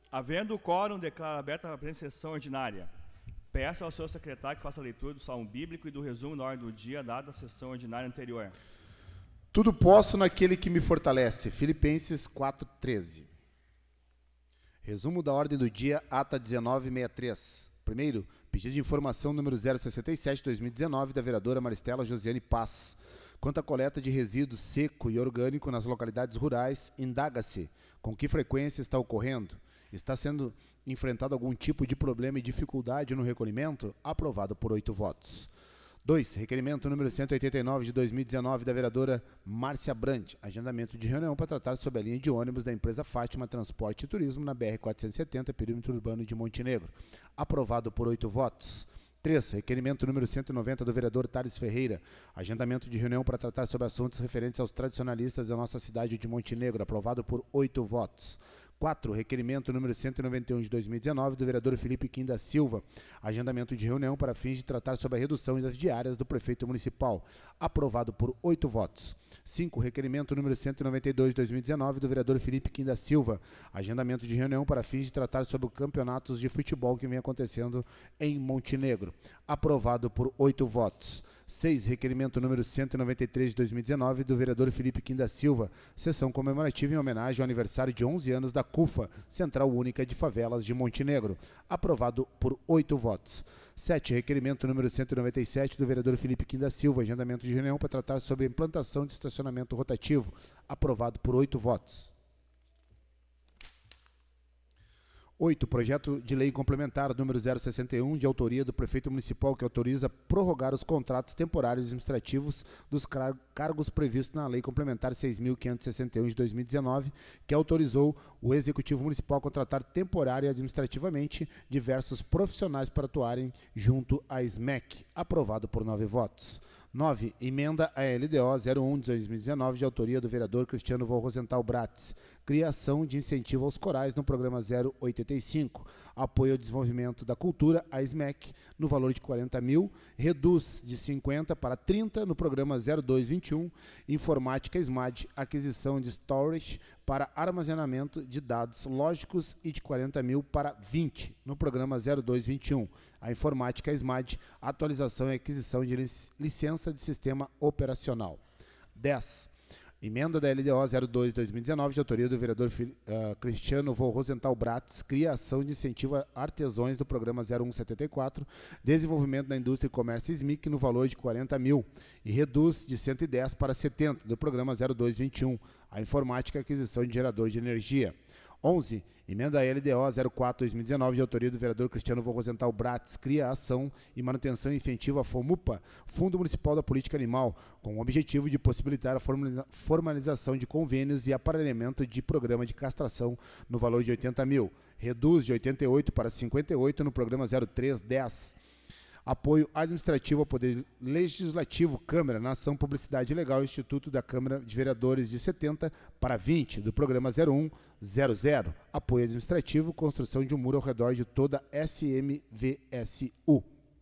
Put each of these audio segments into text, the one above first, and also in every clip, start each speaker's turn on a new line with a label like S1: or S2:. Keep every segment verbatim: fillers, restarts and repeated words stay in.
S1: Havendo quórum, declaro aberta a presente sessão ordinária. Peço ao senhor secretário que faça a leitura do salmo bíblico e do resumo na ordem do dia, dada a sessão ordinária anterior.
S2: Tudo posso naquele que me fortalece. Filipenses quatro, treze. Resumo da ordem do dia, ata dezenove sessenta e três. Primeiro, pedido de informação número zero sessenta e sete, dois mil e dezenove, da vereadora Maristela Josiane Paz. Quanto à coleta de resíduos seco e orgânico nas localidades rurais, indaga-se com que frequência está ocorrendo. Está sendo enfrentado algum tipo de problema e dificuldade no recolhimento? Aprovado por oito votos. dois. Requerimento número cento e oitenta e nove de dois mil e dezenove da vereadora Márcia Brandi. Agendamento de reunião para tratar sobre a linha de ônibus da empresa Fátima Transporte e Turismo na B R quatrocentos e setenta, perímetro urbano de Montenegro. Aprovado por oito votos. três. Requerimento número cento e noventa do vereador Thales Ferreira. Agendamento de reunião para tratar sobre assuntos referentes aos tradicionalistas da nossa cidade de Montenegro. Aprovado por oito votos. quatro. Requerimento número cento e noventa e um de dois mil e dezenove do vereador Felipe Kim da Silva. Agendamento de reunião para fins de tratar sobre a redução das diárias do prefeito municipal. Aprovado por oito votos. cinco. Requerimento número cento e noventa e dois de dois mil e dezenove do vereador Felipe Kim da Silva. Agendamento de reunião para fins de tratar sobre os campeonatos de futebol que vem acontecendo em Montenegro. Aprovado por oito votos. seis. Requerimento número cento e noventa e três de dois mil e dezenove do vereador Felipe Kim da Silva. Sessão comemorativa em homenagem ao aniversário de onze anos da CUFA, Central Única de Favelas de Montenegro. Aprovado por oito votos. sete. Requerimento número cento e noventa e sete do vereador Felipe Kim da Silva. Agendamento de reunião para tratar sobre a implantação de estacionamento rotativo. Aprovado por oito votos. oito. Projeto de lei complementar número zero sessenta e um, de autoria do prefeito municipal, que autoriza prorrogar os contratos temporários administrativos dos car- cargos previstos na lei complementar seis mil quinhentos e sessenta e um de dois mil e dezenove, que autorizou o executivo municipal a contratar temporário e administrativamente diversos profissionais para atuarem junto à S M E C. Aprovado por nove votos. nove. Emenda à L D O zero um de dois mil e dezenove, de autoria do vereador Cristiano Rosenthal Bratz. Criação de incentivo aos corais no programa zero oitenta e cinco. Apoio ao desenvolvimento da cultura, a S M E C, no valor de quarenta mil. Reduz de cinquenta para trinta no programa zero dois vinte e um. Informática S M A D, aquisição de storage para armazenamento de dados lógicos, e de quarenta mil para vinte no programa zero dois vinte e um. A informática S M A D, atualização e aquisição de licença de sistema operacional. dez. Emenda da L D O zero dois de dois mil e dezenove, de autoria do vereador uh, Cristiano Rosenthal Bratz. Criação de incentivo a artesãos do programa zero um setenta e quatro, desenvolvimento da indústria e comércio S M I C, no valor de quarenta mil, e reduz de cento e dez para setenta do programa zero dois vinte e um. A informática e aquisição de gerador de energia. onze. Emenda L D O zero quatro de dois mil e dezenove, de autoria do vereador Cristiano Rosenthal Bratz. Criação e manutenção efetiva FOMUPA, Fundo Municipal da Política Animal, com o objetivo de possibilitar a formalização de convênios e aparelhamento de programa de castração, no valor de oitenta mil. Reduz de oitenta e oito para cinquenta e oito no programa zero três dez. Apoio administrativo ao Poder Legislativo, Câmara, na ação Publicidade Legal, Instituto da Câmara de Vereadores, de setenta para vinte, do programa zero um zero zero. Apoio administrativo, construção de um muro ao redor de toda S M V S U.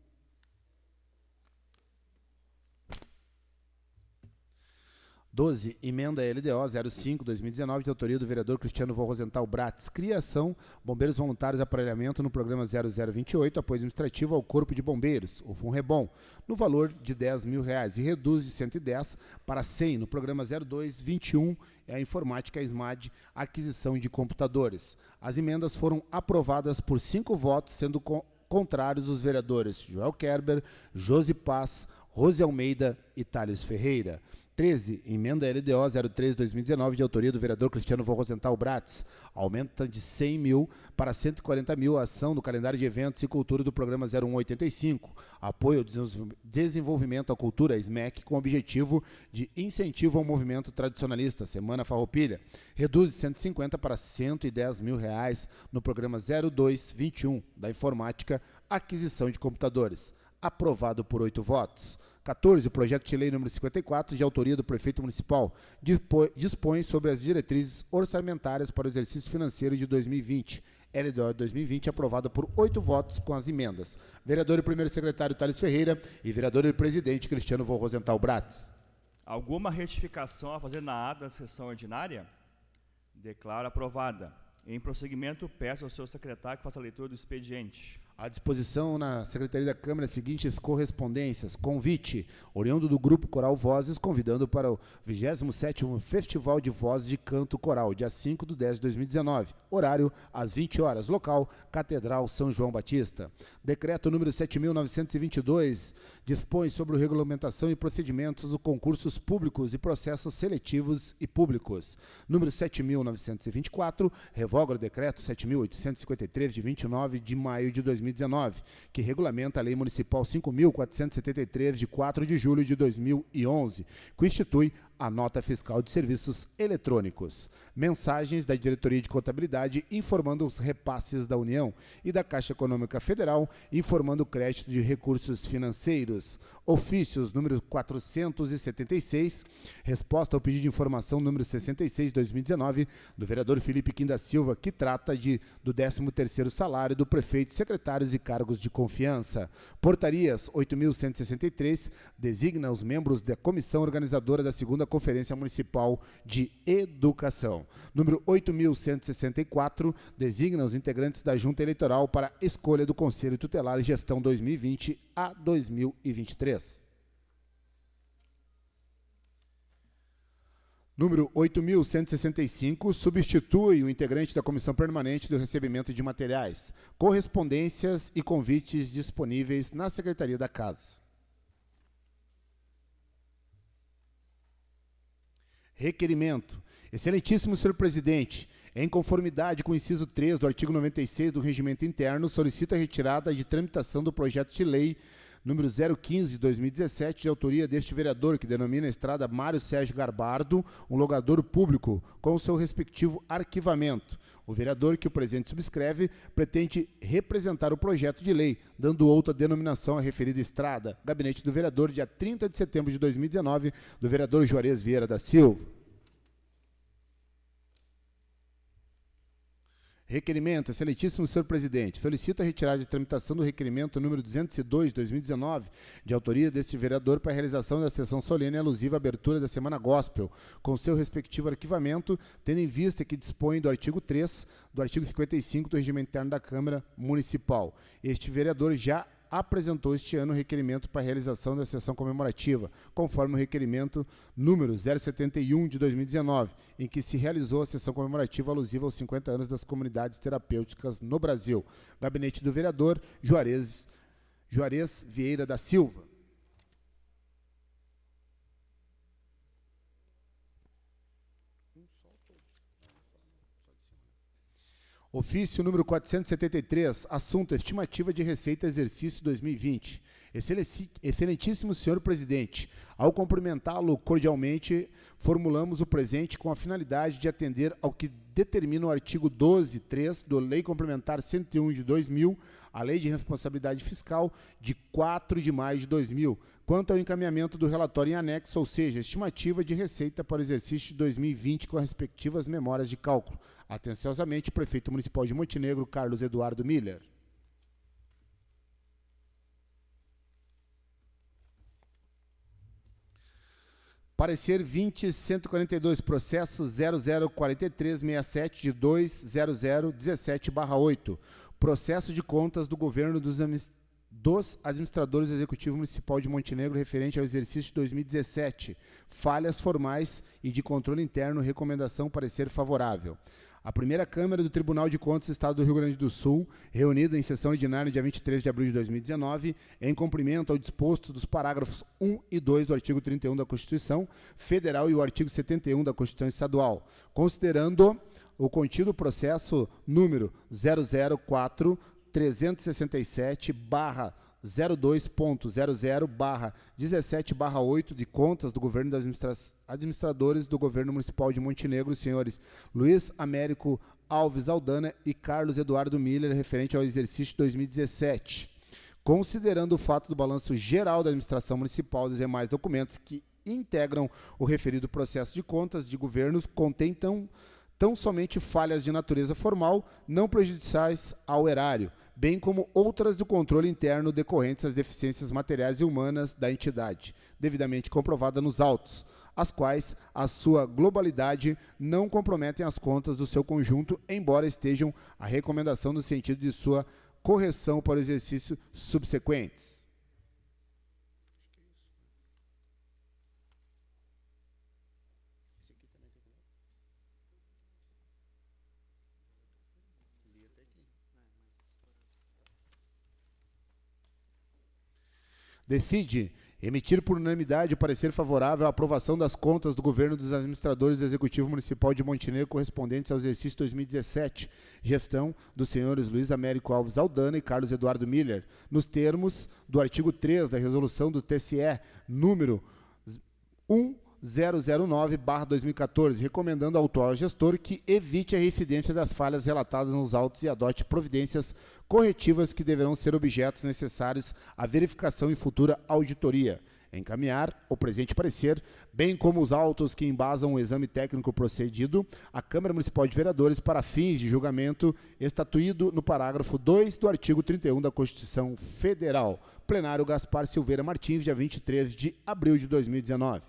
S2: doze. Emenda L D O zero cinco de dois mil e dezenove, de autoria do vereador Cristiano Rosenthal Bratz. Criação, Bombeiros Voluntários, aparelhamento no programa zero zero vinte e oito, apoio administrativo ao Corpo de Bombeiros, o FUNREBOM, no valor de dez mil reais, e reduz de cento e dez para cem no programa zero dois vinte e um, é a informática S M A D, aquisição de computadores. As emendas foram aprovadas por cinco votos, sendo co- contrários os vereadores Joel Kerber, Josi Paz, Rose Almeida e Thales Ferreira. treze. Emenda L D O zero três de dois mil e dezenove, de autoria do vereador Cristiano Rosenthal Bratz. Aumenta de cem mil para cento e quarenta mil a ação do calendário de eventos e cultura do programa zero um oitenta e cinco. Apoio ao desenvolvimento à cultura, S M E C, com o objetivo de incentivo ao movimento tradicionalista, Semana Farroupilha. Reduz de cento e cinquenta para cento e dez mil reais no programa zero dois vinte e um, da informática, aquisição de computadores. Aprovado por oito votos. quatorze. O projeto de lei número cinquenta e quatro, de autoria do prefeito municipal, dispõe sobre as diretrizes orçamentárias para o exercício financeiro de dois mil e vinte. L D O dois mil e vinte, aprovada por oito votos com as emendas. Vereador e primeiro secretário Thales Ferreira e vereador e presidente Cristiano Rosenthal Bratz.
S1: Alguma retificação a fazer na ata da sessão ordinária? Declaro aprovada. Em prosseguimento, peço ao senhor secretário que faça a leitura do expediente.
S2: À disposição na Secretaria da Câmara as seguintes correspondências. Convite, oriundo do Grupo Coral Vozes, convidando para o vigésimo sétimo Festival de Vozes de Canto Coral, dia cinco de dez de dois mil e dezenove. Horário, às vinte horas. Local, Catedral São João Batista. Decreto número sete mil novecentos e vinte e dois dispõe sobre a regulamentação e procedimentos dos concursos públicos e processos seletivos e públicos. Número sete mil novecentos e vinte e quatro, revoga o decreto sete mil oitocentos e cinquenta e três, de vinte e nove de maio de dois mil e dezenove, que regulamenta a Lei Municipal cinco mil quatrocentos e setenta e três, de quatro de julho de dois mil e onze, que institui a nota fiscal de serviços eletrônicos. Mensagens da Diretoria de Contabilidade informando os repasses da União e da Caixa Econômica Federal, informando o crédito de recursos financeiros. Ofícios número quatrocentos e setenta e seis, resposta ao pedido de informação número sessenta e seis de dois mil e dezenove, do vereador Felipe Kim da Silva, que trata de, do décimo terceiro salário do prefeito, secretários e cargos de confiança. Portarias oito mil cento e sessenta e três, designa os membros da comissão organizadora da segunda Conferência Municipal de Educação. Número oito mil cento e sessenta e quatro, designa os integrantes da Junta Eleitoral para escolha do Conselho Tutelar e Gestão dois mil e vinte a dois mil e vinte e três. Número oito mil cento e sessenta e cinco, substitui o integrante da Comissão Permanente do Recebimento de Materiais, correspondências e convites disponíveis na Secretaria da Casa. Requerimento. Excelentíssimo senhor presidente, em conformidade com o inciso três do artigo noventa e seis do Regimento Interno, solicito a retirada de tramitação do projeto de lei número zero quinze de dois mil e dezessete, de autoria deste vereador, que denomina a estrada Mário Sérgio Garbardo, um logador público, com o seu respectivo arquivamento. O vereador, que o presente subscreve, pretende representar o projeto de lei, dando outra denominação à referida estrada. Gabinete do vereador, dia trinta de setembro de dois mil e dezenove, do vereador Juarez Vieira da Silva. Requerimento. Excelentíssimo senhor presidente, solicito a retirada de tramitação do requerimento número duzentos e dois de dois mil e dezenove, de autoria deste vereador, para a realização da sessão solene alusiva à abertura da Semana Gospel, com seu respectivo arquivamento, tendo em vista que dispõe do artigo três do artigo cinquenta e cinco do Regimento Interno da Câmara Municipal. Este vereador já apresentou este ano o requerimento para a realização da sessão comemorativa, conforme o requerimento número zero setenta e um de dois mil e dezenove, em que se realizou a sessão comemorativa alusiva aos cinquenta anos das comunidades terapêuticas no Brasil. Gabinete do vereador Juarez, Juarez Vieira da Silva. Ofício número quatrocentos e setenta e três, assunto estimativa de receita exercício dois mil e vinte. Excelentíssimo senhor presidente, ao cumprimentá-lo cordialmente, formulamos o presente com a finalidade de atender ao que determina o artigo doze ponto três da Lei Complementar cento e um de dois mil, a Lei de Responsabilidade Fiscal de quatro de maio de dois mil, quanto ao encaminhamento do relatório em anexo, ou seja, estimativa de receita para o exercício de dois mil e vinte com as respectivas memórias de cálculo. Atenciosamente, Prefeito Municipal de Montenegro, Carlos Eduardo Miller. Parecer vinte ponto cento e quarenta e dois, processo zero zero quatro três seis sete de dois zero zero um sete barra oito, processo de contas do governo dos, dos administradores do Executivo Municipal de Montenegro referente ao exercício de dois mil e dezessete, falhas formais e de controle interno, recomendação parecer favorável. A primeira Câmara do Tribunal de Contas do Estado do Rio Grande do Sul, reunida em sessão ordinária dia vinte e três de abril de dois mil e dezenove, em cumprimento ao disposto dos parágrafos um e dois do artigo trinta e um da Constituição Federal e o artigo setenta e um da Constituição Estadual, considerando o contido processo número zero zero quatro trezentos e sessenta e sete barra zero dois ponto zero zero barra dezessete barra oito de contas do governo das administra administradores do governo municipal de Montenegro, os senhores Luiz Américo Alves Aldana e Carlos Eduardo Miller, referente ao exercício de dois mil e dezessete. Considerando o fato do balanço geral da administração municipal e dos demais documentos que integram o referido processo de contas de governos contém tão, tão somente falhas de natureza formal, não prejudiciais ao erário, bem como outras do controle interno decorrentes das deficiências materiais e humanas da entidade, devidamente comprovada nos autos. as quais, a sua globalidade, não comprometem as contas do seu conjunto, embora estejam a recomendação no sentido de sua correção para exercícios subsequentes. Decide emitir por unanimidade o parecer favorável à aprovação das contas do governo dos administradores do Executivo Municipal de Montenegro correspondentes ao exercício dois mil e dezessete, gestão dos senhores Luiz Américo Alves Aldana e Carlos Eduardo Miller, nos termos do artigo três da resolução do T S E, número um zero zero nove barra dois mil e quatorze, recomendando ao atual gestor que evite a reincidência das falhas relatadas nos autos e adote providências corretivas que deverão ser objetos necessários à verificação e futura auditoria. Encaminhar o presente parecer, bem como os autos que embasam o exame técnico procedido, à Câmara Municipal de Vereadores para fins de julgamento, estatuído no parágrafo dois do artigo trinta e um da Constituição Federal. Plenário Gaspar Silveira Martins, dia vinte e três de abril de dois mil e dezenove.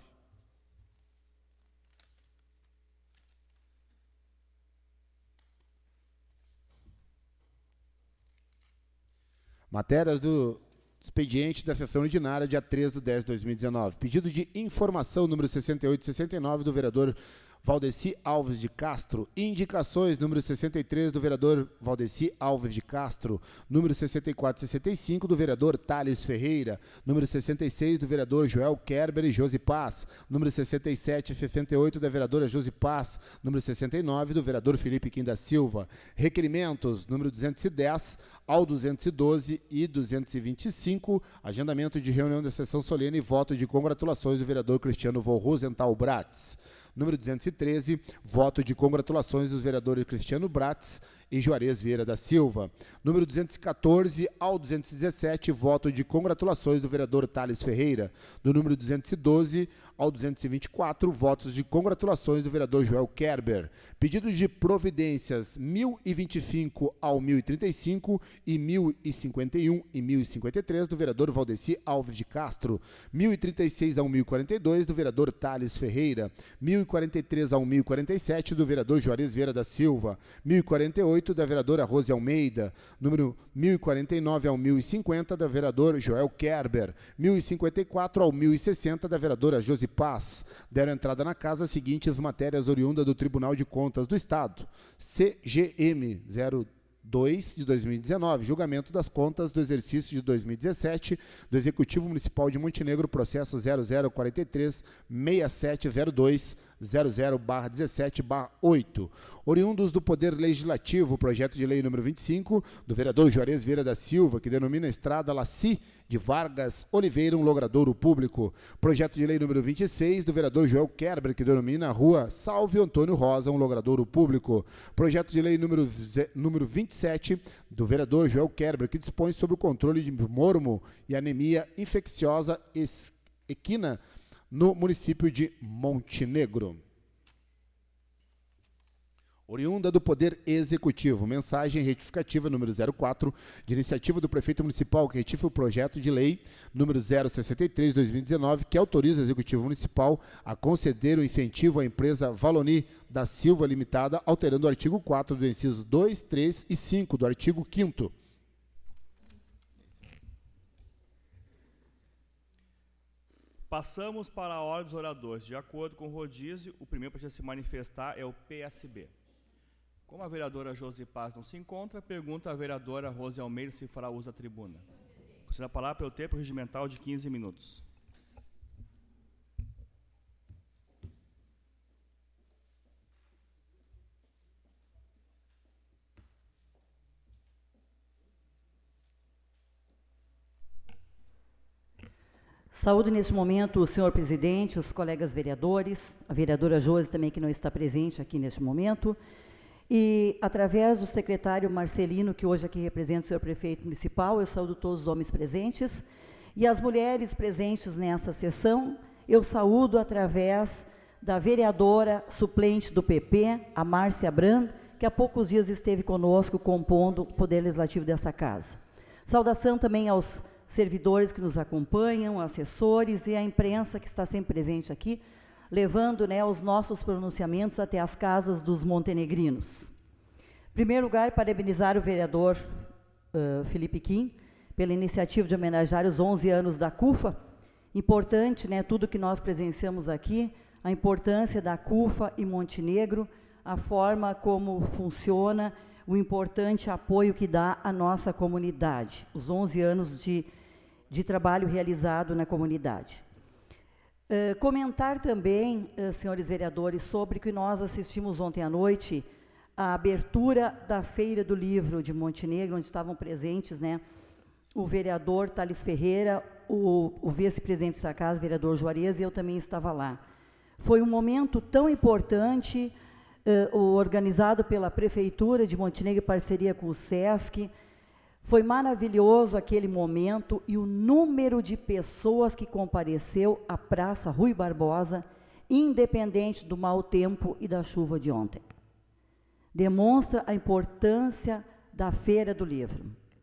S2: Matérias do expediente da sessão ordinária, dia três de dez de dois mil e dezenove. Pedido de informação número sessenta e oito e sessenta e nove do vereador Valdeci Alves de Castro. Indicações número sessenta e três do vereador Valdeci Alves de Castro. Número sessenta e quatro e sessenta e cinco do vereador Thales Ferreira. Número sessenta e seis do vereador Joel Kerber e Josi Paz. Número sessenta e sete e sessenta e oito da vereadora Josi Paz. Número sessenta e nove do vereador Felipe Quim da Silva. Requerimentos número duzentos e dez ao duzentos e doze e duzentos e vinte e cinco. Agendamento de reunião da sessão solene e voto de congratulações do vereador Cristiano Vô Rosenthal Bratz. Número duzentos e treze, voto de congratulações dos vereadores Cristiano Bratz e Juarez Vieira da Silva. Número duzentos e quatorze ao duzentos e dezessete, voto de congratulações do vereador Thales Ferreira. Do número duzentos e doze ao duzentos e vinte e quatro, votos de congratulações do vereador Joel Kerber. Pedidos de providências mil e vinte e cinco ao mil e trinta e cinco e mil e cinquenta e um e mil e cinquenta e três do vereador Valdeci Alves de Castro. mil e trinta e seis ao mil e quarenta e dois do vereador Thales Ferreira. mil e quarenta e três ao mil e quarenta e sete do vereador Juarez Vieira da Silva. mil e quarenta e oito da vereadora Rose Almeida. Número mil e quarenta e nove ao mil e cinquenta da vereador Joel Kerber. mil e cinquenta e quatro ao mil e sessenta da vereadora Josi Paz. Deram entrada na casa as seguintes matérias oriundas do Tribunal de Contas do Estado. C G M zero dois de dois mil e dezenove, julgamento das contas do exercício de dois mil e dezessete do Executivo Municipal de Montenegro, processo zero zero quatro três seis sete zero dois zero zero barra dezessete barra oito. Oriundos do Poder Legislativo, projeto de lei número vinte e cinco, do vereador Juarez Vieira da Silva, que denomina a estrada Laci de Vargas Oliveira, um logradouro público. Projeto de lei número vinte e seis, do vereador Joel Kerber, que denomina a rua Salve Antônio Rosa, um logradouro público. Projeto de lei número, número vinte e sete, do vereador Joel Kerber, que dispõe sobre o controle de mormo e anemia infecciosa equina no município de Montenegro. Oriunda do Poder Executivo, mensagem retificativa número zero quatro, de iniciativa do prefeito municipal que retifica o projeto de lei número zero sessenta e três de dois mil e dezenove, que autoriza o Executivo Municipal a conceder o incentivo à empresa Valoni da Silva Limitada, alterando o artigo quatro do inciso dois, três e cinco do artigo quinto.
S1: Passamos para a ordem dos oradores. De acordo com o rodízio, o primeiro para se manifestar é o P S B. Como a vereadora Josi Paz não se encontra, pergunta a vereadora Rose Almeida se fará uso da tribuna. Concedendo a palavra pelo tempo regimental de quinze minutos.
S3: Saúdo neste momento o senhor presidente, os colegas vereadores, a vereadora Josi também, que não está presente aqui neste momento, e através do secretário Marcelino, que hoje aqui representa o senhor prefeito municipal, eu saúdo todos os homens presentes, e as mulheres presentes nessa sessão, eu saúdo através da vereadora suplente do P P, a Márcia Brand, que há poucos dias esteve conosco compondo o Poder Legislativo desta casa. Saudação também aos servidores que nos acompanham, assessores e a imprensa que está sempre presente aqui, levando, né, os nossos pronunciamentos até as casas dos montenegrinos. Em primeiro lugar, parabenizar o vereador uh, Felipe Kim pela iniciativa de homenagear os onze anos da CUFA. Importante, né, tudo que nós presenciamos aqui, a importância da CUFA em Montenegro, a forma como funciona, o importante apoio que dá à nossa comunidade, os onze anos de, de trabalho realizado na comunidade. Uh, comentar também, uh, senhores vereadores, sobre o que nós assistimos ontem à noite, a abertura da Feira do Livro de Montenegro, onde estavam presentes, né, o vereador Thales Ferreira, o, o vice-presidente da casa, o vereador Juarez, e eu também estava lá. Foi um momento tão importante, uh, organizado pela Prefeitura de Montenegro, em parceria com o SESC. Foi maravilhoso aquele momento e o número de pessoas que compareceu à Praça Rui Barbosa, independente do mau tempo e da chuva de ontem. Demonstra a importância da Feira do Livro.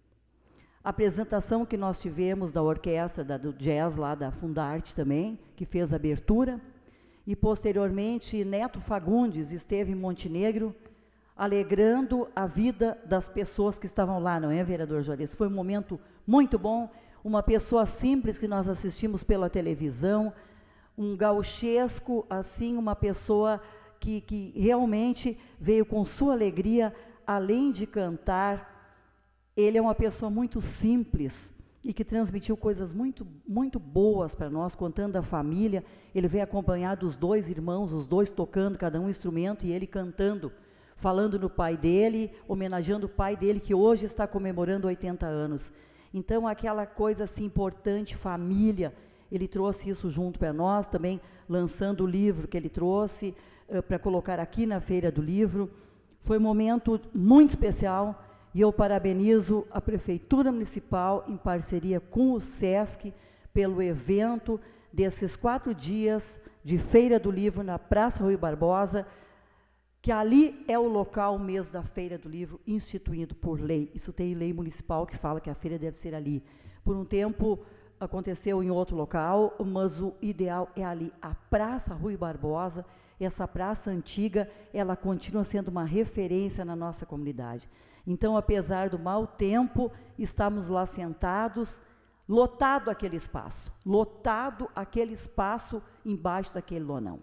S3: A apresentação que nós tivemos da orquestra, da, do jazz lá da Fundarte também, que fez a abertura, e posteriormente Neto Fagundes esteve em Montenegro, alegrando a vida das pessoas que estavam lá, não é, vereador Juarez? Foi um momento muito bom, uma pessoa simples que nós assistimos pela televisão, um gauchesco, assim, uma pessoa que, que realmente veio com sua alegria, além de cantar. Ele é uma pessoa muito simples e que transmitiu coisas muito, muito boas para nós, contando a família. Ele veio acompanhado dos dois irmãos, os dois tocando cada um instrumento e ele cantando, falando no pai dele, homenageando o pai dele, que hoje está comemorando oitenta anos. Então, aquela coisa assim importante, família, ele trouxe isso junto para nós, também lançando o livro que ele trouxe, uh, para colocar aqui na Feira do Livro. Foi um momento muito especial, e eu parabenizo a Prefeitura Municipal, em parceria com o SESC, pelo evento desses quatro dias de Feira do Livro na Praça Rui Barbosa, que ali é o local mesmo da Feira do Livro, instituído por lei. Isso tem lei municipal que fala que a feira deve ser ali. Por um tempo aconteceu em outro local, mas o ideal é ali. A Praça Rui Barbosa, essa praça antiga, ela continua sendo uma referência na nossa comunidade. Então, apesar do mau tempo, estamos lá sentados, lotado aquele espaço, lotado aquele espaço embaixo daquele lonão.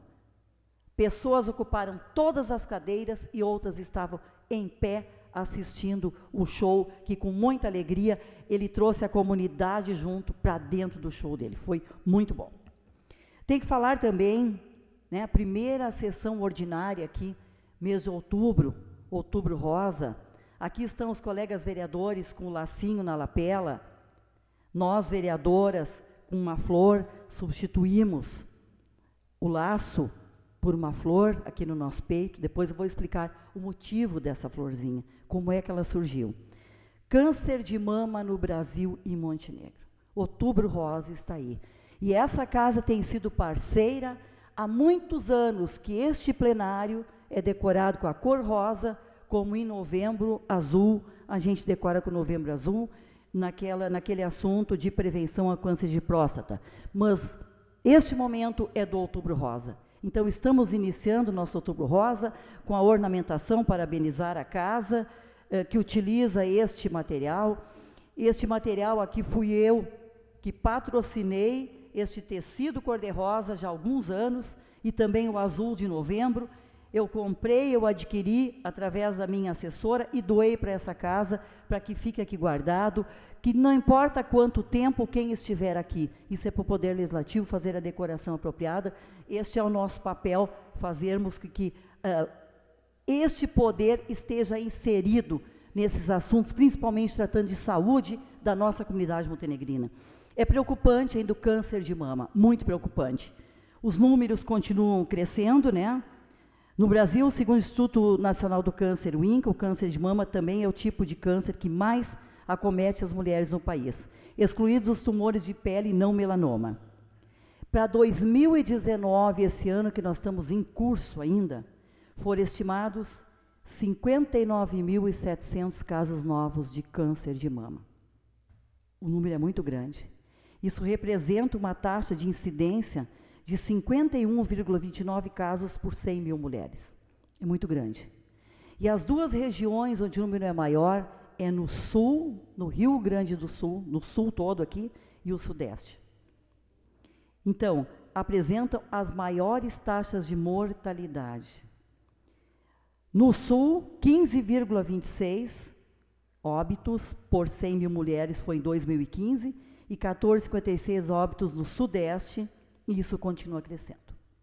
S3: Pessoas ocuparam todas as cadeiras e outras estavam em pé assistindo o show, que com muita alegria ele trouxe a comunidade junto para dentro do show dele. Foi muito bom. Tem que falar também, né, a primeira sessão ordinária aqui, mês de outubro, outubro rosa. Aqui estão os colegas vereadores com o lacinho na lapela. Nós, vereadoras, com uma flor, substituímos o laço por uma flor aqui no nosso peito. Depois eu vou explicar o motivo dessa florzinha, como é que ela surgiu. Câncer de mama no Brasil e Montenegro. Outubro Rosa está aí. E essa casa tem sido parceira há muitos anos, que este plenário é decorado com a cor rosa, como em novembro azul, a gente decora com novembro azul, naquela, naquele assunto de prevenção ao câncer de próstata. Mas este momento é do Outubro Rosa. Então, estamos iniciando nosso Outubro Rosa com a ornamentação, parabenizar a casa, eh, que utiliza este material. Este material aqui fui eu que patrocinei este tecido cor-de-rosa já há alguns anos, e também o azul de novembro. Eu comprei, eu adquiri através da minha assessora e doei para essa casa, para que fique aqui guardado, que não importa quanto tempo quem estiver aqui, isso é para o Poder Legislativo fazer a decoração apropriada. Este é o nosso papel, fazermos que, que uh, este poder esteja inserido nesses assuntos, principalmente tratando de saúde da nossa comunidade montenegrina. É preocupante ainda o câncer de mama, muito preocupante. Os números continuam crescendo, né? No Brasil, segundo o Instituto Nacional do Câncer, o INCA, o câncer de mama também é o tipo de câncer que mais acomete as mulheres no país, excluídos os tumores de pele e não melanoma. Para dois mil e dezenove, esse ano que nós estamos em curso ainda, foram estimados cinquenta e nove mil e setecentos casos novos de câncer de mama. O número é muito grande. Isso representa uma taxa de incidência de de cinquenta e um vírgula vinte e nove casos por cem mil mulheres. É muito grande. E as duas regiões onde o número é maior é no sul, no Rio Grande do Sul, no sul todo aqui, e o sudeste. Então, apresentam as maiores taxas de mortalidade. No sul, quinze vírgula vinte e seis óbitos por cem mil mulheres foi em dois mil e quinze, e quatorze vírgula cinquenta e seis óbitos no sudeste, e isso continua crescendo.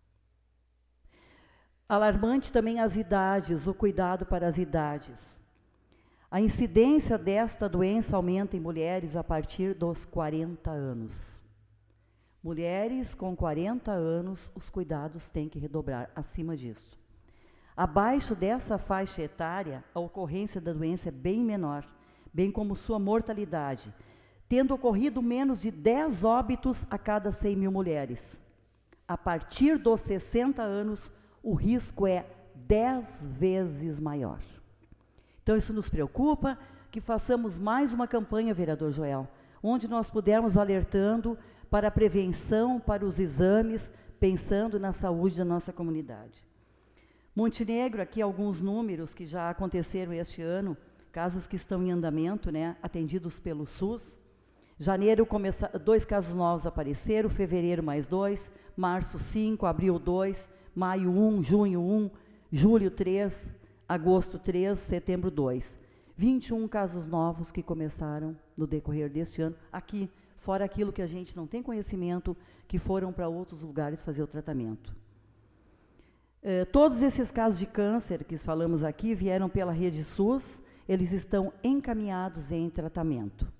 S3: Alarmante também as idades, o cuidado para as idades. A incidência desta doença aumenta em mulheres a partir dos quarenta anos. Mulheres com quarenta anos, os cuidados têm que redobrar acima disso. Abaixo dessa faixa etária, a ocorrência da doença é bem menor, bem como sua mortalidade, tendo ocorrido menos de dez óbitos a cada cem mil mulheres. A partir dos sessenta anos, o risco é dez vezes maior. Então, isso nos preocupa, que façamos mais uma campanha, vereador Joel, onde nós pudermos alertando para a prevenção, para os exames, pensando na saúde da nossa comunidade. Montenegro, aqui alguns números que já aconteceram este ano, casos que estão em andamento, né, atendidos pelo SUS. Janeiro, começa, dois casos novos apareceram, fevereiro mais dois, março cinco, abril dois, maio um, junho um, julho três, agosto três, setembro dois. vinte e um casos novos que começaram no decorrer deste ano, aqui, fora aquilo que a gente não tem conhecimento, que foram para outros lugares fazer o tratamento. Eh, todos esses casos de câncer que falamos aqui vieram pela rede SUS, eles estão encaminhados em tratamento.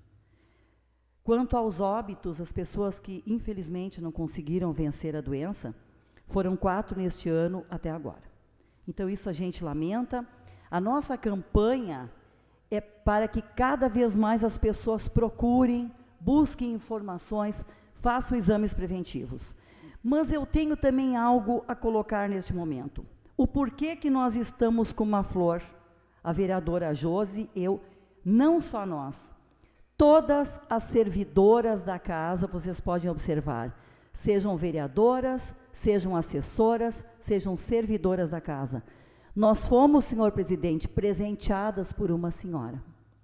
S3: Quanto aos óbitos, as pessoas que infelizmente não conseguiram vencer a doença, foram quatro neste ano até agora. Então, isso a gente lamenta. A nossa campanha é para que cada vez mais as pessoas procurem, busquem informações, façam exames preventivos. Mas eu tenho também algo a colocar neste momento. O porquê que nós estamos com uma flor, a vereadora Josi, eu, não só nós, todas as servidoras da casa, vocês podem observar, sejam vereadoras, sejam assessoras, sejam servidoras da casa. Nós fomos, senhor presidente, presenteadas por uma senhora.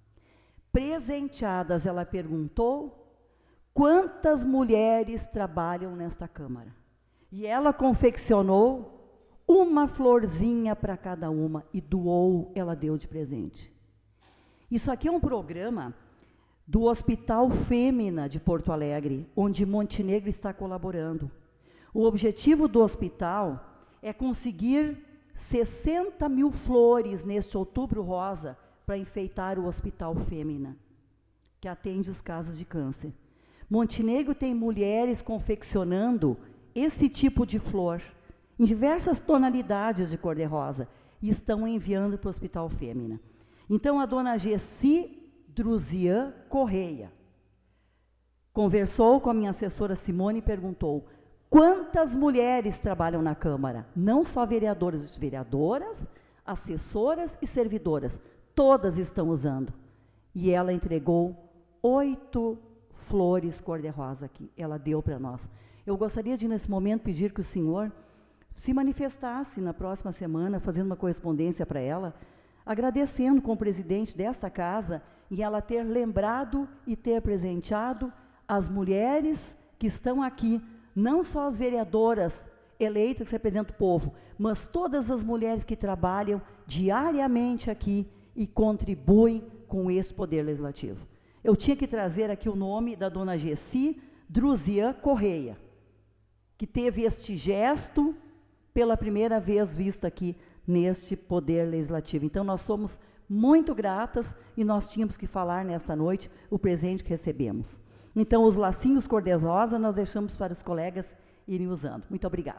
S3: Presenteadas, ela perguntou quantas mulheres trabalham nesta Câmara. E ela confeccionou uma florzinha para cada uma e doou, ela deu de presente. Isso aqui é um programa do Hospital Fêmea de Porto Alegre, onde Montenegro está colaborando. O objetivo do hospital é conseguir sessenta mil flores neste Outubro Rosa para enfeitar o Hospital Fêmea, que atende os casos de câncer. Montenegro tem mulheres confeccionando esse tipo de flor, em diversas tonalidades de cor-de-rosa, e estão enviando para o Hospital Fêmea. Então, a dona Gessi Druzian Correia conversou com a minha assessora Simone e perguntou quantas mulheres trabalham na Câmara, não só vereadoras, vereadoras, assessoras e servidoras, todas estão usando. E ela entregou oito flores cor-de-rosa aqui, ela deu para nós. Eu gostaria de, nesse momento, pedir que o senhor se manifestasse na próxima semana, fazendo uma correspondência para ela, agradecendo com o presidente desta casa e ela ter lembrado e ter presenteado as mulheres que estão aqui, não só as vereadoras eleitas que representam o povo, mas todas as mulheres que trabalham diariamente aqui e contribuem com esse poder legislativo. Eu tinha que trazer aqui o nome da dona Gessi Druzian Correia, que teve este gesto pela primeira vez visto aqui neste poder legislativo. Então, nós somos muito gratas e nós tínhamos que falar nesta noite o presente que recebemos. Então, os lacinhos cor-de-rosa nós deixamos para os colegas irem usando. Muito obrigada.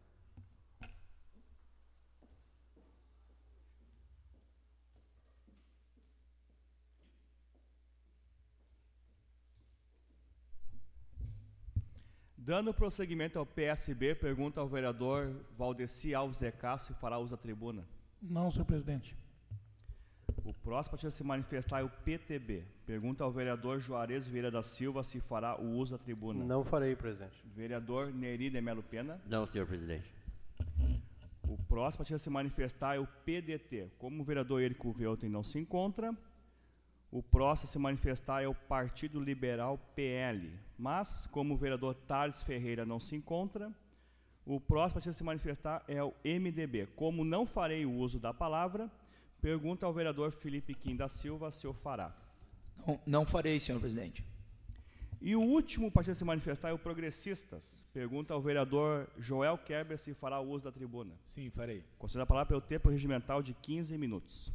S1: Dando prosseguimento ao P S B, pergunta ao vereador Valdeci Alves de Castro se fará uso da tribuna.
S4: Não, senhor presidente.
S1: O O próximo a se manifestar é o P T B. Pergunta ao vereador Juarez Vieira da Silva se fará o uso da tribuna.
S4: Não farei, presidente.
S1: Vereador Neri de Melo Pena.
S5: Não, senhor presidente.
S1: O próximo a se manifestar é o P D T. Como o vereador Érico Velten não se encontra, o próximo a se manifestar é o Partido Liberal P L. Mas, como o vereador Thales Ferreira não se encontra, o próximo a se manifestar é o M D B. Como não farei o uso da palavra, pergunta ao vereador Felipe Kim da Silva se o fará.
S6: Não, não farei, senhor presidente.
S1: E o último partido a se manifestar é o Progressistas. Pergunta ao vereador Joel Kerber se fará o uso da tribuna.
S7: Sim, farei.
S1: Concedendo a palavra pelo tempo regimental de quinze minutos.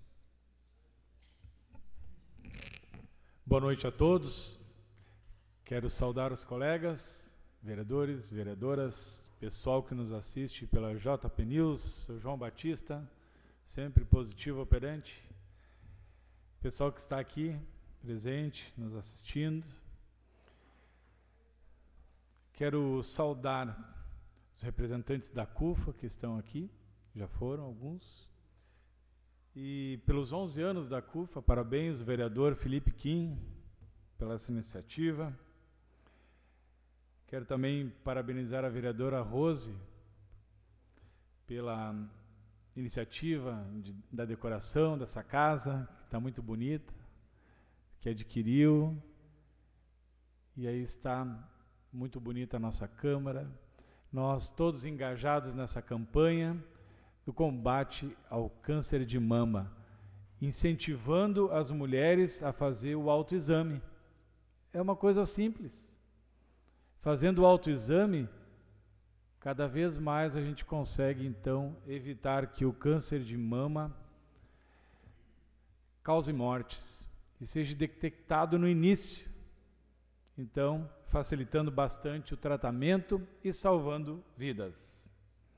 S7: Boa noite a todos. Quero saudar os colegas, vereadores, vereadoras, pessoal que nos assiste pela J P News, seu João Batista, sempre positivo operante. Pessoal que está aqui, presente, nos assistindo. Quero saudar os representantes da CUFA que estão aqui, já foram alguns. E pelos onze anos da CUFA, parabéns ao vereador Felipe Kim pela essa iniciativa. Quero também parabenizar a vereadora Rose pela iniciativa de, da decoração dessa casa, que está muito bonita, que adquiriu, e aí está muito bonita a nossa Câmara, nós todos engajados nessa campanha do combate ao câncer de mama, incentivando as mulheres a fazer o autoexame. É uma coisa simples. Fazendo o autoexame, cada vez mais a gente consegue, então, evitar que o câncer de mama cause mortes e seja detectado no início. Então, facilitando bastante o tratamento e salvando vidas.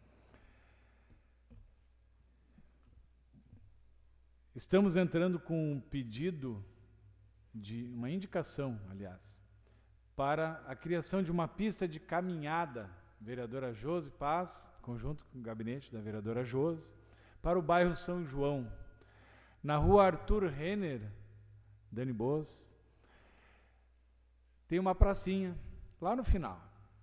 S7: Estamos entrando com um pedido, de uma indicação, aliás, para a criação de uma pista de caminhada, vereadora Josi Paz, conjunto com o gabinete da vereadora Josi, para o bairro São João, na rua Arthur Renner, Dani Boas, tem uma pracinha, lá no final.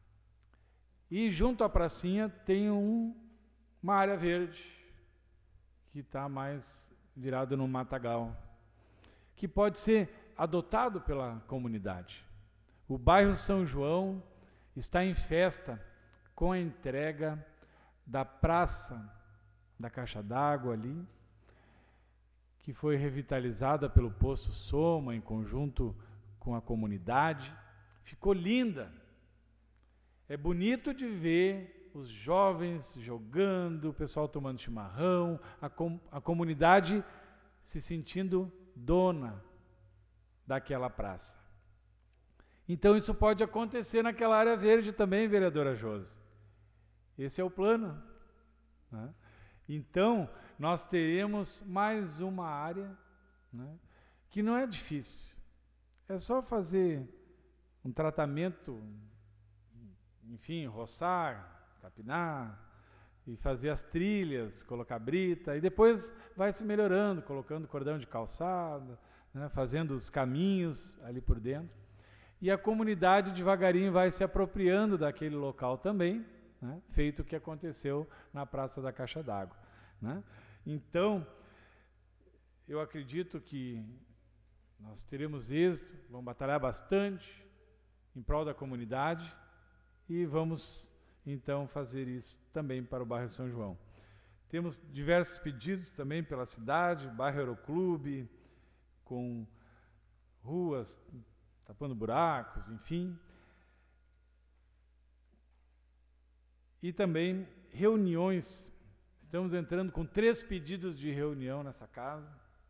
S7: E junto à pracinha tem um, uma área verde, que está mais virado no matagal, que pode ser adotado pela comunidade. O bairro São João está em festa com a entrega da praça da Caixa d'Água ali, que foi revitalizada pelo Poço Soma, em conjunto com a comunidade. Ficou linda. É bonito de ver os jovens jogando, o pessoal tomando chimarrão, a, com, a comunidade se sentindo dona daquela praça. Então isso pode acontecer naquela área verde também, vereadora Josi. Esse é o plano, né? Então, nós teremos mais uma área, né, que não é difícil. É só fazer um tratamento, enfim, roçar, capinar, e fazer as trilhas, colocar brita, e depois vai se melhorando, colocando cordão de calçada, né, fazendo os caminhos ali por dentro. E a comunidade devagarinho vai se apropriando daquele local também, né, feito o que aconteceu na Praça da Caixa d'Água, né? Então, eu acredito que nós teremos êxito, vamos batalhar bastante em prol da comunidade e vamos, então, fazer isso também para o bairro São João. Temos diversos pedidos também pela cidade, bairro Aeroclube, com ruas tapando buracos, enfim. E também reuniões. Estamos entrando com três pedidos de reunião nessa casa.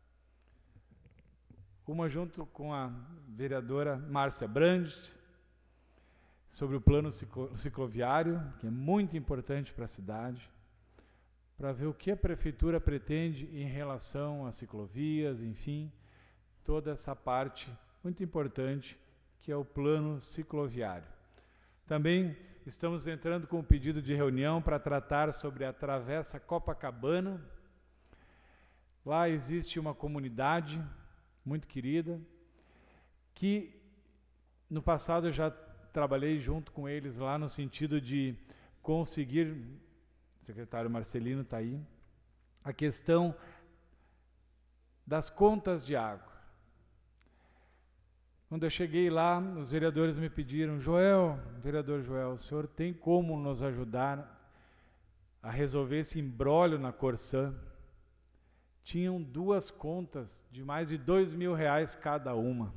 S7: Uma junto com a vereadora Márcia Brandt, sobre o plano cicloviário, que é muito importante para a cidade, para ver o que a prefeitura pretende em relação às ciclovias, enfim, toda essa parte muito importante, que é o plano cicloviário. Também estamos entrando com um pedido de reunião para tratar sobre a Travessa Copacabana, Lá existe uma comunidade muito querida, que no passado eu já trabalhei junto com eles lá no sentido de conseguir, o secretário Marcelino está aí, a questão das contas de água. Quando eu cheguei lá, os vereadores me pediram, Joel, vereador Joel, o senhor tem como nos ajudar a resolver esse imbróglio na Corsã? Tinham duas contas de mais de dois mil reais cada uma.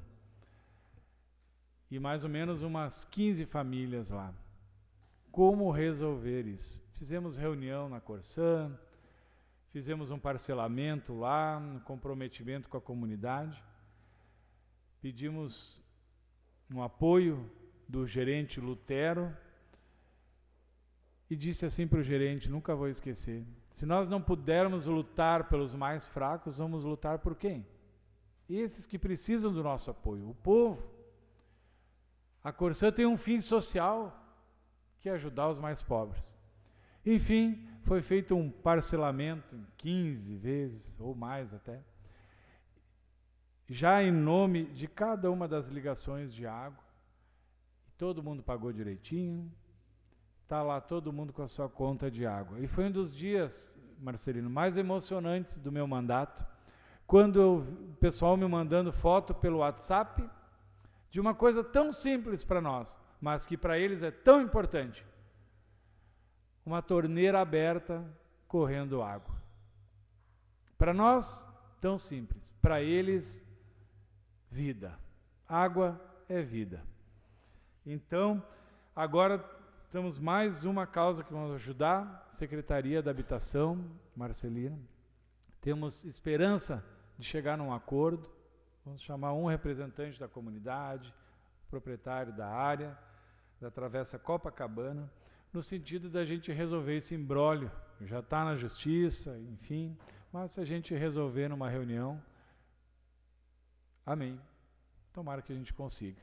S7: E mais ou menos umas quinze famílias lá. Como resolver isso? Fizemos reunião na Corsã, fizemos um parcelamento lá, um comprometimento com a comunidade. Pedimos um apoio do gerente Lutero e disse assim para o gerente, nunca vou esquecer, se nós não pudermos lutar pelos mais fracos, vamos lutar por quem? Esses que precisam do nosso apoio, o povo. A Corsã tem um fim social, que é ajudar os mais pobres. Enfim, foi feito um parcelamento em quinze vezes, ou mais até, já em nome de cada uma das ligações de água. Todo mundo pagou direitinho, está lá todo mundo com a sua conta de água. E foi um dos dias, Marcelino, mais emocionantes do meu mandato, quando eu, o pessoal me mandando foto pelo WhatsApp de uma coisa tão simples para nós, mas que para eles é tão importante. Uma torneira aberta correndo água. Para nós, tão simples. Para eles, vida. Água é vida. Então, agora temos mais uma causa que vamos ajudar, Secretaria da Habitação, Marcelino. Temos esperança de chegar num acordo. Vamos chamar um representante da comunidade, proprietário da área, da Travessa Copacabana, no sentido da gente resolver esse imbróglio. Já está na justiça, enfim, mas se a gente resolver numa reunião, amém. Tomara que a gente consiga.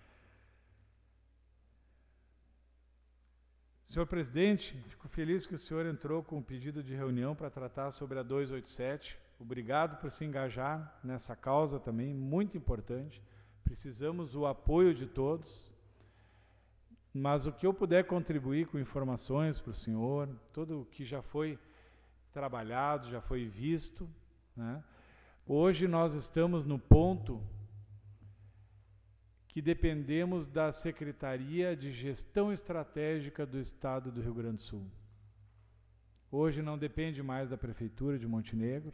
S7: Senhor presidente, fico feliz que o senhor entrou com um pedido de reunião para tratar sobre a duzentos e oitenta e sete. Obrigado por se engajar nessa causa também, muito importante. Precisamos do apoio de todos. Mas o que eu puder contribuir com informações para o senhor, tudo o que já foi trabalhado, já foi visto, né? Hoje nós estamos no ponto que dependemos da Secretaria de Gestão Estratégica do Estado do Rio Grande do Sul. Hoje não depende mais da Prefeitura de Montenegro.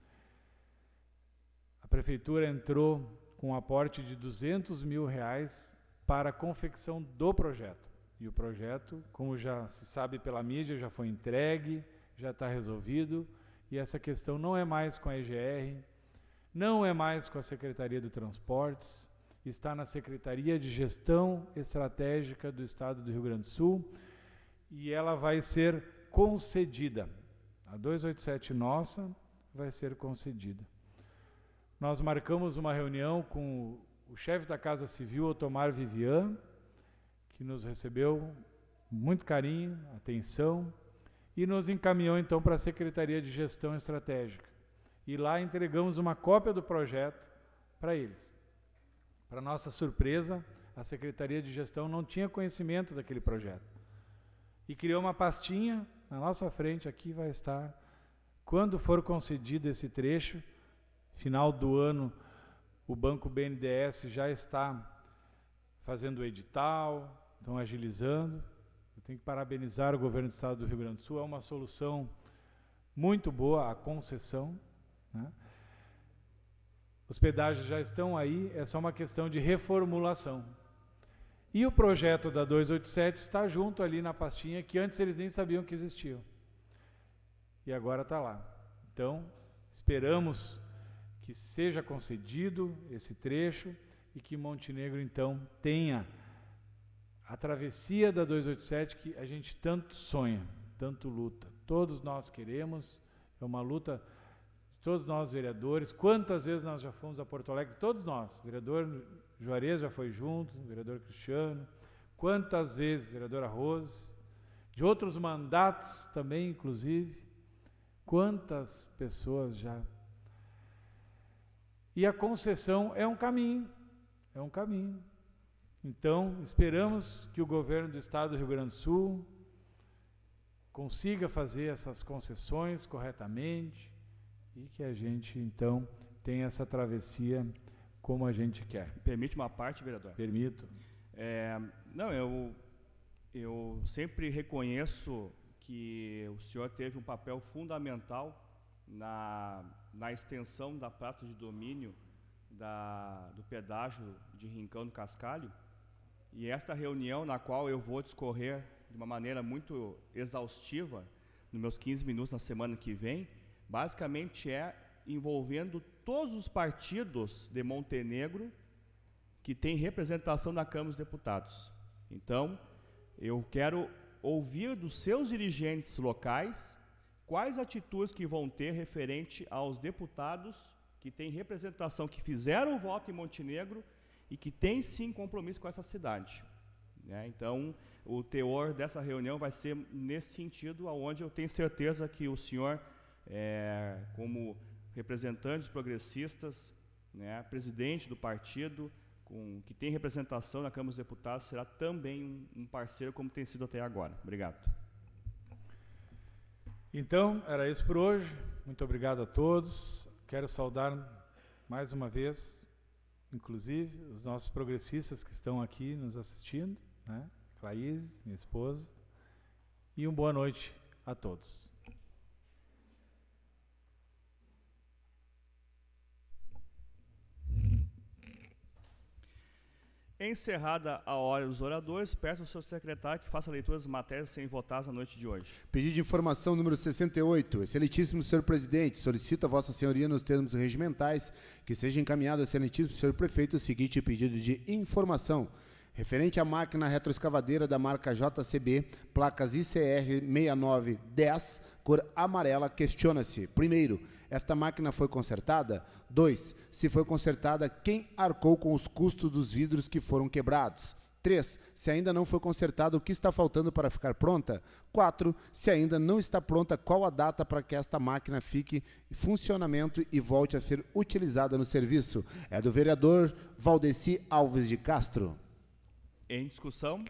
S7: A Prefeitura entrou com um aporte de duzentos mil reais para a confecção do projeto. E o projeto, como já se sabe pela mídia, já foi entregue, já está resolvido, e essa questão não é mais com a E G R, não é mais com a Secretaria de Transportes, está na Secretaria de Gestão Estratégica do Estado do Rio Grande do Sul, e ela vai ser concedida. A duzentos e oitenta e sete nossa vai ser concedida. Nós marcamos uma reunião com o chefe da Casa Civil, Otomar Vivian, que nos recebeu com muito carinho, atenção, e nos encaminhou então para a Secretaria de Gestão Estratégica. E lá entregamos uma cópia do projeto para eles. Para nossa surpresa, a Secretaria de Gestão não tinha conhecimento daquele projeto. E criou uma pastinha, na nossa frente aqui vai estar, quando for concedido esse trecho, final do ano, o Banco B N D E S já está fazendo o edital, estão agilizando. Eu tenho que parabenizar o governo do Estado do Rio Grande do Sul, é uma solução muito boa, a concessão, né? Os pedágios já estão aí, é só uma questão de reformulação. E o projeto da duzentos e oitenta e sete está junto ali na pastinha, que antes eles nem sabiam que existiam. E agora está lá. Então, esperamos que seja concedido esse trecho e que Montenegro, então, tenha a travessia da duzentos e oitenta e sete que a gente tanto sonha, tanto luta. Todos nós queremos, é uma luta... Todos nós, vereadores, quantas vezes nós já fomos a Porto Alegre? Todos nós, o vereador Juarez já foi junto, o vereador Cristiano, quantas vezes, vereadora Rose, de outros mandatos também, inclusive, quantas pessoas já E a concessão é um caminho, é um caminho. Então, esperamos que o governo do Estado do Rio Grande do Sul consiga fazer essas concessões corretamente e que a gente, então, tenha essa travessia como a gente quer.
S1: Permite uma parte, vereador?
S7: Permito.
S1: É, não, eu, eu sempre reconheço que o senhor teve um papel fundamental na, na extensão da praça de domínio da, do pedágio de Rincão do Cascalho. E esta reunião, na qual eu vou discorrer de uma maneira muito exaustiva, nos meus quinze minutos na semana que vem, basicamente é envolvendo todos os partidos de Montenegro que têm representação na Câmara dos Deputados. Então, eu quero ouvir dos seus dirigentes locais quais atitudes que vão ter referente aos deputados que têm representação, que fizeram o voto em Montenegro e que têm, sim, compromisso com essa cidade. Né? Então, o teor dessa reunião vai ser nesse sentido, onde eu tenho certeza que o senhor, é, como representante dos progressistas, né, presidente do partido, com, que tem representação na Câmara dos Deputados, será também um, um parceiro, como tem sido até agora. Obrigado.
S7: Então, era isso por hoje. Muito obrigado a todos. Quero saudar mais uma vez, inclusive, os nossos progressistas que estão aqui nos assistindo, né? Claís, minha esposa, e uma boa noite a todos.
S1: Encerrada a hora dos oradores, peço ao seu secretário que faça a leitura das matérias sem votadas na noite de hoje.
S2: Pedido de informação número sessenta e oito. Excelentíssimo senhor presidente, solicito a vossa senhoria nos termos regimentais que seja encaminhado ao excelentíssimo senhor prefeito o seguinte pedido de informação. Referente à máquina retroescavadeira da marca J C B, placas I C R seis nove um zero, cor amarela, questiona-se. Primeiro, esta máquina foi consertada? Dois, se foi consertada, quem arcou com os custos dos vidros que foram quebrados? Três, se ainda não foi consertada, o que está faltando para ficar pronta? Quatro, se ainda não está pronta, qual a data para que esta máquina fique em funcionamento e volte a ser utilizada no serviço? É do vereador Valdeci Alves de Castro.
S1: Em discussão?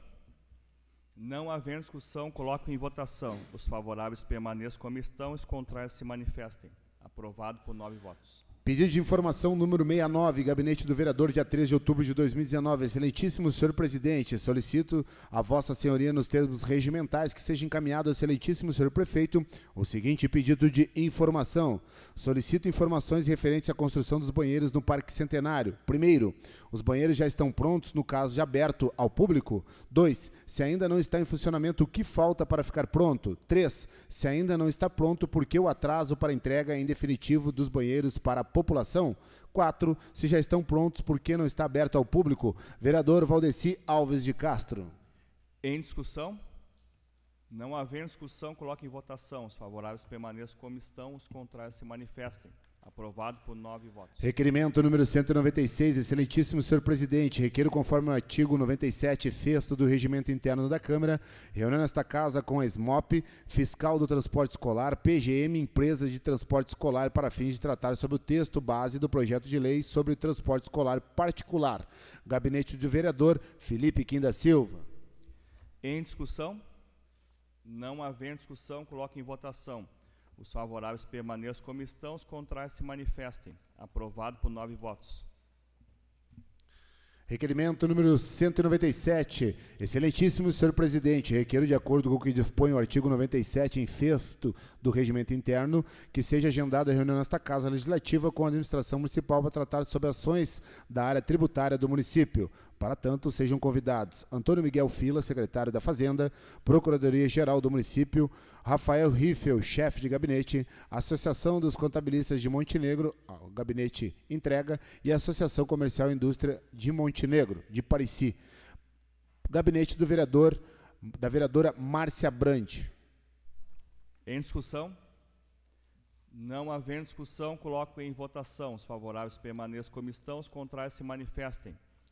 S1: Não havendo discussão, coloco em votação. Os favoráveis permaneçam como estão, os contrários se manifestem. Aprovado por nove votos.
S2: Pedido de informação número sessenta e nove, gabinete do vereador, dia treze de outubro de dois mil e dezenove. Excelentíssimo senhor presidente, solicito a vossa senhoria nos termos regimentais que seja encaminhado ao excelentíssimo senhor prefeito o seguinte pedido de informação. Solicito informações referentes à construção dos banheiros no Parque Centenário. Primeiro, os banheiros já estão prontos, no caso de aberto ao público? Dois, se ainda não está em funcionamento, o que falta para ficar pronto? Três, se ainda não está pronto, por que o atraso para entrega em definitivo dos banheiros para a população? Quatro, se já estão prontos, por que não está aberto ao público? Vereador Valdeci Alves de Castro.
S1: Em discussão? Não havendo discussão, coloque em votação. Os favoráveis permaneçam como estão, os contrários se manifestem. Aprovado por nove votos.
S2: Requerimento número cento e noventa e seis, excelentíssimo senhor presidente, requeiro conforme o artigo noventa e sete, fifth do Regimento Interno da Câmara, reunião nesta casa com a SMOP, Fiscal do Transporte Escolar, P G M, Empresas de Transporte Escolar, para fins de tratar sobre o texto base do projeto de lei sobre transporte escolar particular. Gabinete do vereador Felipe Kim da Silva.
S1: Em discussão? Não havendo discussão, coloque em votação. Os favoráveis permaneçam como estão, os contrários se manifestem. Aprovado por nove votos.
S2: Requerimento número cento e noventa e sete. Excelentíssimo senhor presidente, requeiro de acordo com o que dispõe o artigo noventa e sete, em fifth do Regimento Interno, que seja agendada a reunião nesta Casa Legislativa com a administração municipal para tratar sobre ações da área tributária do município. Para tanto, sejam convidados Antônio Miguel Fila, secretário da Fazenda, Procuradoria-Geral do município, Rafael Riffel, chefe de gabinete, Associação dos Contabilistas de Montenegro, o gabinete entrega, e a Associação Comercial e Indústria de Montenegro, de Parici. Gabinete do vereador, da vereadora Márcia Brandi.
S1: Em discussão? Não havendo discussão, coloco em votação. Os favoráveis permaneçam como estão, os contrários se manifestem.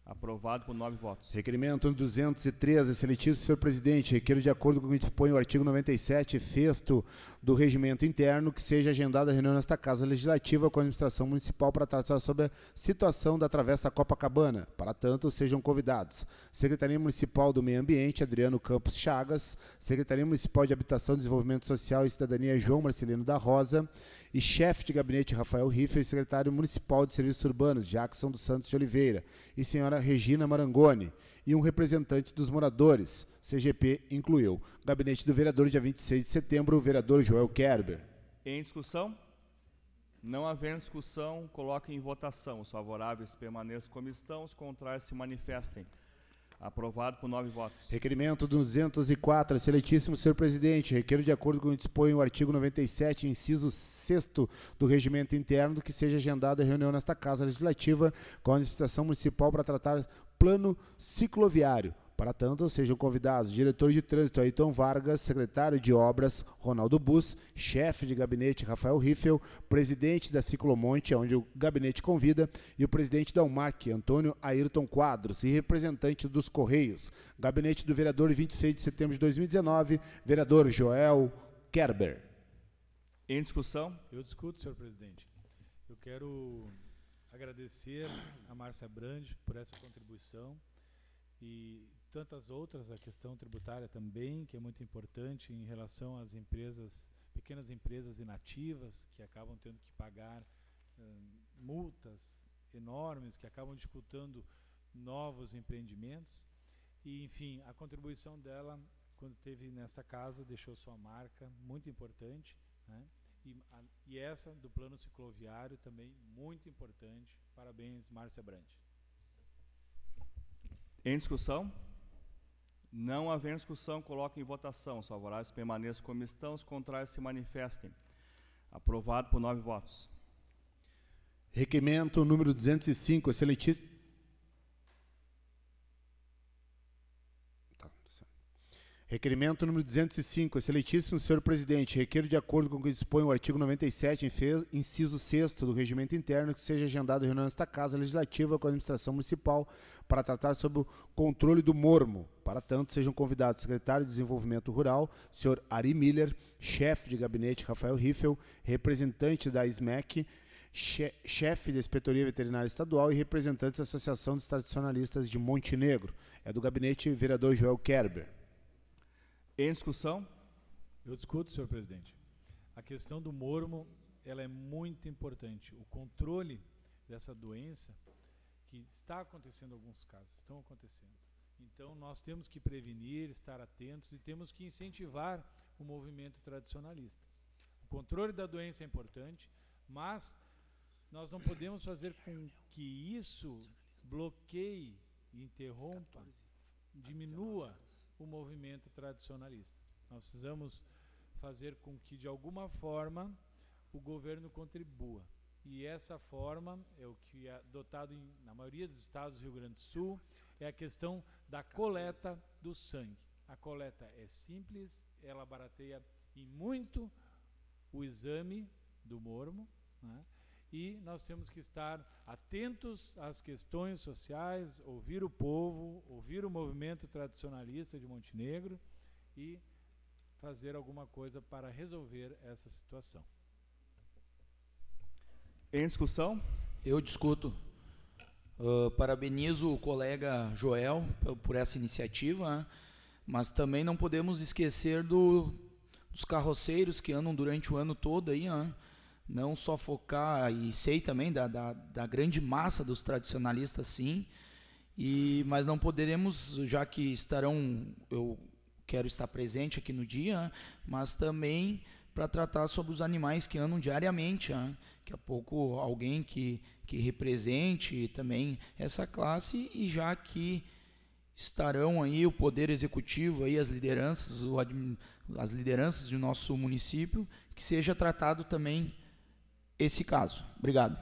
S1: Aprovado por nove votos.
S2: Requerimento duzentos e treze, excelentíssimo senhor presidente, requeiro de acordo com o que dispõe o artigo noventa e sete, fifto do regimento interno, que seja agendada a reunião nesta Casa Legislativa com a administração municipal para tratar sobre a situação da Travessa Copacabana. Para tanto, sejam convidados Secretaria Municipal do Meio Ambiente, Adriano Campos Chagas, Secretaria Municipal de Habitação, Desenvolvimento Social e Cidadania, João Marcelino da Rosa, e chefe de gabinete Rafael Riffel e secretário municipal de serviços urbanos Jackson dos Santos de Oliveira e senhora Regina Marangoni e um representante dos moradores, C G P incluiu. Gabinete do vereador, dia vinte e seis de setembro, o vereador Joel Kerber.
S1: Em discussão? Não havendo discussão, coloque em votação. Os favoráveis permaneçam como estão, os contrários se manifestem. Aprovado por nove votos.
S2: Requerimento duzentos e quatro, excelentíssimo senhor presidente, requeiro de acordo com o que dispõe o artigo noventa e sete, inciso sexto do regimento interno, que seja agendada a reunião nesta Casa Legislativa com a administração municipal para tratar plano cicloviário. Para tanto, sejam convidados diretor de trânsito Ayrton Vargas, secretário de obras Ronaldo Bus, chefe de gabinete Rafael Riffel, presidente da Ciclomonte, onde o gabinete convida, e o presidente da U M A C, Antônio Ayrton Quadros, e representante dos Correios. Gabinete do vereador, vinte e seis de setembro de dois mil e dezenove, vereador Joel Kerber.
S1: Em discussão?
S7: Eu discuto, senhor presidente. Eu quero agradecer a Márcia Brandi por essa contribuição e tantas outras, a questão tributária também, que é muito importante em relação às empresas, pequenas empresas inativas, que acabam tendo que pagar hum, multas enormes, que acabam disputando novos empreendimentos. E, enfim, a contribuição dela, quando esteve nessa casa, deixou sua marca muito importante, né? E, a, e essa do plano cicloviário também muito importante. Parabéns, Márcia Brandi.
S1: Em discussão? Não havendo discussão, coloque em votação. Os favoráveis permaneçam como estão, os contrários se manifestem. Aprovado por nove votos.
S2: Requerimento número duzentos e cinco, excelentíssimo... Requerimento número duzentos e cinco, excelentíssimo senhor presidente, requeiro de acordo com o que dispõe o artigo noventa e sete, inciso sexto do regimento interno, que seja agendado a reunião nesta Casa Legislativa com a administração municipal para tratar sobre o controle do mormo. Para tanto, sejam convidados o secretário de Desenvolvimento Rural, senhor Ari Miller, chefe de gabinete Rafael Riffel, representante da S M E C, chefe da Inspetoria Veterinária Estadual e representantes da Associação dos Tradicionalistas de Montenegro. É do gabinete vereador Joel Kerber.
S1: Em discussão?
S7: Eu discuto, senhor presidente. A questão do mormo, ela é muito importante. O controle dessa doença, que está acontecendo em alguns casos, estão acontecendo. Então, nós temos que prevenir, estar atentos e temos que incentivar o movimento tradicionalista. O controle da doença é importante, mas nós não podemos fazer com que isso bloqueie, interrompa, diminua o movimento tradicionalista. Nós precisamos fazer com que, de alguma forma, o governo contribua. E essa forma é o que é adotado em, na maioria dos estados do Rio Grande do Sul, é a questão da coleta do sangue. A coleta é simples, ela barateia em muito o exame do mormo, né? E nós temos que estar atentos às questões sociais, ouvir o povo, ouvir o movimento tradicionalista de Montenegro e fazer alguma coisa para resolver essa situação.
S1: Em discussão?
S6: Eu discuto. Uh, parabenizo o colega Joel por, por essa iniciativa, né? Mas também não podemos esquecer do, dos carroceiros que andam durante o ano todo aí, né? Não só focar, e sei também da, da, da grande massa dos tradicionalistas, sim, e, mas não poderemos, já que estarão, eu quero estar presente aqui no dia, né, mas também para tratar sobre os animais que andam diariamente, né, daqui a pouco alguém que, que represente também essa classe, e já que estarão aí o poder executivo, aí as lideranças, o, as lideranças do nosso município, que seja tratado também esse caso. Obrigado.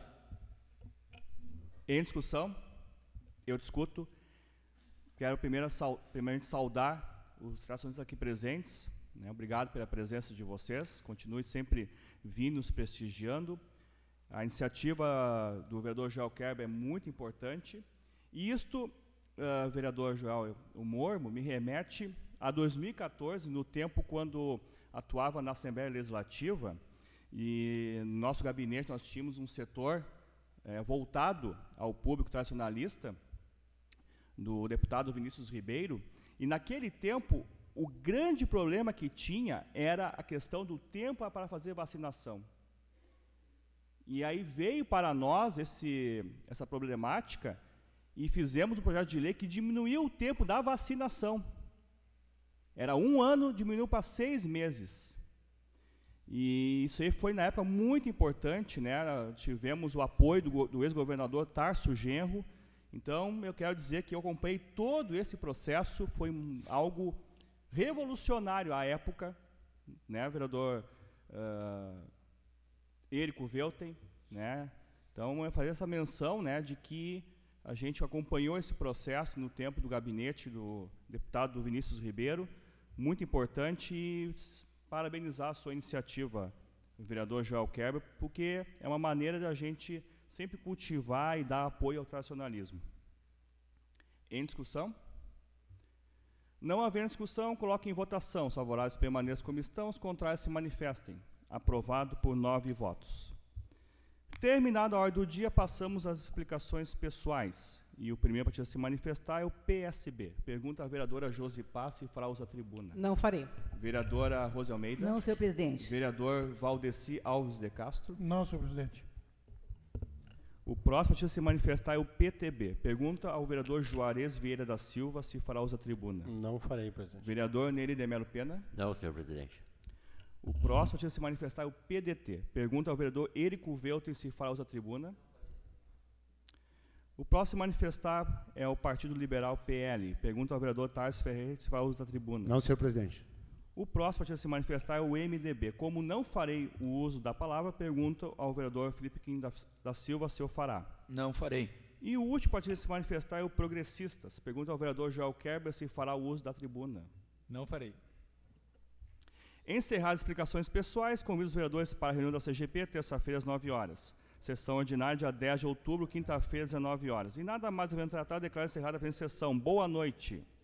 S1: Em discussão, eu discuto. Quero primeiro, primeiramente saudar os tradicionalistas aqui presentes, né? Obrigado pela presença de vocês. Continue sempre vindo, nos prestigiando. A iniciativa do vereador Joel Kerber é muito importante E isto, uh, vereador Joel o Mormo, me remete a dois mil e quatorze, no tempo quando atuava na Assembleia Legislativa, e no nosso gabinete nós tínhamos um setor é, voltado ao público tradicionalista, do deputado Vinícius Ribeiro, e naquele tempo o grande problema que tinha era a questão do tempo para fazer vacinação. E aí veio para nós esse, essa problemática e fizemos um projeto de lei que diminuiu o tempo da vacinação. Era um ano, diminuiu para seis meses. E isso aí foi, na época, muito importante, né? Tivemos o apoio do, do ex-governador Tarso Genro. Então, eu quero dizer que eu acompanhei todo esse processo, foi um, algo revolucionário à época, né, vereador uh, Érico Velten, né? Então, eu fazer essa menção, né, de que a gente acompanhou esse processo no tempo do gabinete do deputado Vinícius Ribeiro, muito importante, e parabenizar a sua iniciativa, vereador Joel Kerber, porque é uma maneira de a gente sempre cultivar e dar apoio ao tradicionalismo. Em discussão? Não havendo discussão, coloque em votação. Os favoráveis permaneçam como estão, os contrários se manifestem. Aprovado por nove votos. Terminada a ordem do dia, passamos às explicações pessoais. E o primeiro para se manifestar é o P S B. Pergunta a vereadora Josipá se fará uso da tribuna.
S4: Não farei.
S1: Vereadora Rose Almeida.
S3: Não, senhor presidente.
S1: Vereador Valdeci Alves de Castro.
S5: Não, senhor presidente.
S1: O próximo para se manifestar é o P T B. Pergunta ao vereador Juarez Vieira da Silva se fará uso da tribuna.
S5: Não farei, presidente.
S1: Vereador Nery de Melo Pena.
S8: Não, senhor presidente.
S1: O próximo para se manifestar é o P D T. Pergunta ao vereador Érico Velten se fará uso da tribuna. O próximo a manifestar é o Partido Liberal P L. Pergunta ao vereador Tarso Ferreira se fará uso da tribuna.
S2: Não, senhor presidente.
S1: O próximo a se manifestar é o M D B. Como não farei o uso da palavra, pergunto ao vereador Felipe Quim da, da Silva se eu fará.
S6: Não farei.
S1: E o último partido a se manifestar é o Progressistas. Pergunta ao vereador Joel Kerber se fará o uso da tribuna.
S7: Não farei.
S1: Encerradas as explicações pessoais, convido os vereadores para a reunião da C G P, terça-feira, às nove horas. Sessão ordinária, dia dez de outubro, quinta-feira, às dezenove horas. E nada mais devendo tratar, declaro encerrada a presente sessão. Boa noite.